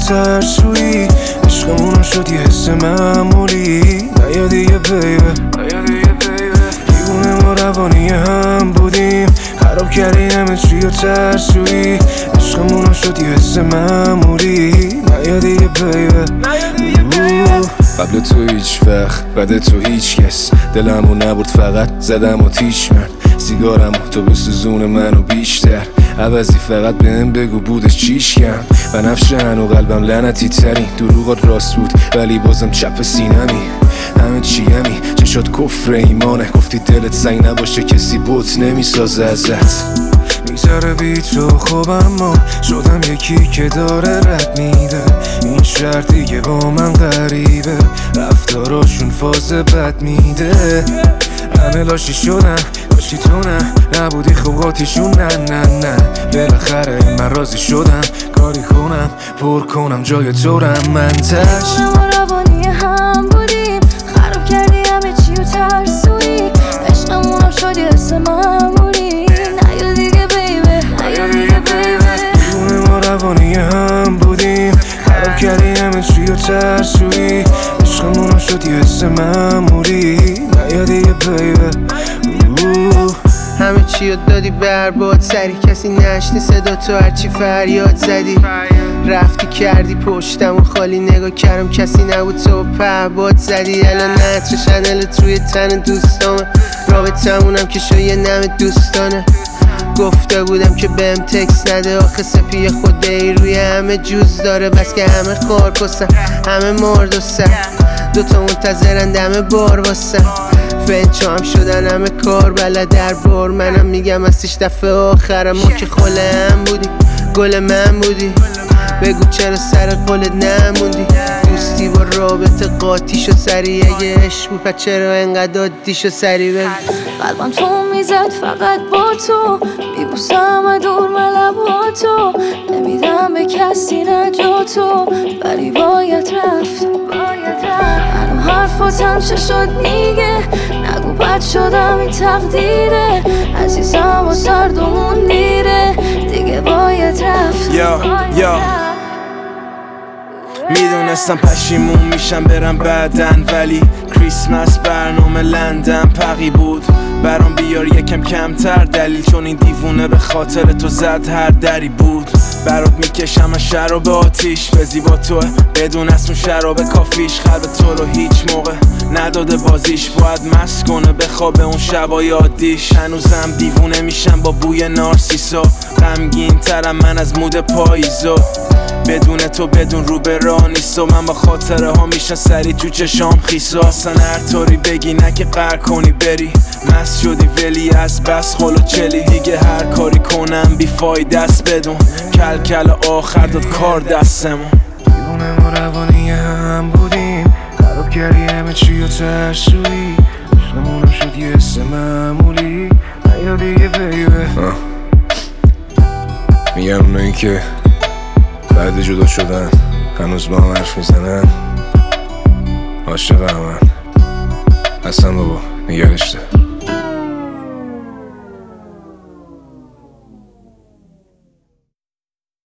ترسویی، عشقمونو شد یه حس معمولی. نیا دیگه بیبه، دیوونه ما روانی هم بودیم، خراب کردی همه چی و ترسویی، عشقمونو شد یه حس معمولی. نیا دیگه بیبه، قبل تو هیچ وقت بعد تو هیچ کس، دلمو نبرد فقط زدم و تیش من، سیگارمو تو بسوزون منو بیشتر، عوضی فقط بهم بگو بودش چیش کم. بنفشه هنو قلبم لعنتی ترین، دروغات راست بود ولی بازم چپ سینمی، همه چیمی چشات کفر ایمانه، گفتی دلت سنگ نباشه کسی بوت نمیسازه ازت. میذاره بی تو خوب اما شدم یکی که داره رد میده، این شهر دیگه با من غریبه، رفتاراشون فاز بد میده، همه لاشی شدن لاشی تو نبودی خوباتیشون نه بالاخره من راضی شدم، کاری کنم پر کنم جای تو رم منتش. ما روانی هم بودیم، خراب کردی همه چی و ترسویی، عشقمونم شد یه حس معمولی. نیا دیگه بیبه، دیوونه ما روانی هم بودیم، خراب کردی همه چی و ترسویی، عشقمونم شد یه حس معمولی. نیا دیگه بیبه، همه چی رو دادی برباد، سری کسی نشنی صدا تو هرچی فریاد زدی، رفتی کردی پشتم و خالی نگاه کردم کسی نبود تو پهباد زدی. الان نطر شنلت روی تن دوستامه، رابطمونم که شو یه نم دوستانه، گفته بودم که بهم تکس نده، آخه سپی خوده ای روی همه جوز داره، بس که همه خار کسن همه مرد و سر، دوتا منتظرن دم بار واسن، فنچو هم شدن همه کار بلد در بار، منم میگم هستیش دفعه آخرم، ما که خله هم بودی گل من بودی، بگو چرا سر قولت نموندی، دوستی با رابطه قاطی شو سری، اگه عشق بود پس چرا انقدر دادی شو سری بگو. قلبم تو میزد فقط با تو، میبوسم دور من لباتو، نمیدم به کسی نجاتو، ولی باید رفت. هنو حرفاتم چه شد میگه، نگو بد شدم این تقدیره، عزیزم و سردمون دیره، دیگه باید رفت. میدونستم پشیمون میشم برم بعدن، ولی کریسمس برنامه لندن پقی بود، برام بیار یکم کمتر دلیل، چون این دیوونه به خاطر تو زد هر دری بود. برات میکشم از شراب آتیش، به زیبا توه بدون اسم شراب کافیش، قلب تو رو هیچ موقع نداده بازیش، باید مست کنه بخوابه اون شبای عادیش. هنوزم دیوونه میشم با بوی نارسیسا، غمگین ترم من از مود پاییزا، بدون تو بدون رو به راه نیست، و من با خاطره ها میشن سری تو چشام خیسا، اصلا هر طوری بگی نه که قهر کنی بری، مست شدی ولی از بس خلو چلی، دیگه هر کاری کنم بی فایده است بدون، کل آخر داد کار دستمون. دیوونه ما روانی هم بودیم، خراب کردی همه چی و ترسویی، عشقمونم شد یه حس معمولی. نیا دیگه بیبه، میگن اونایی که بعد جدا شدن هنوز با هم حرف میزنن عاشق همن، اصلا بابا نگرشته.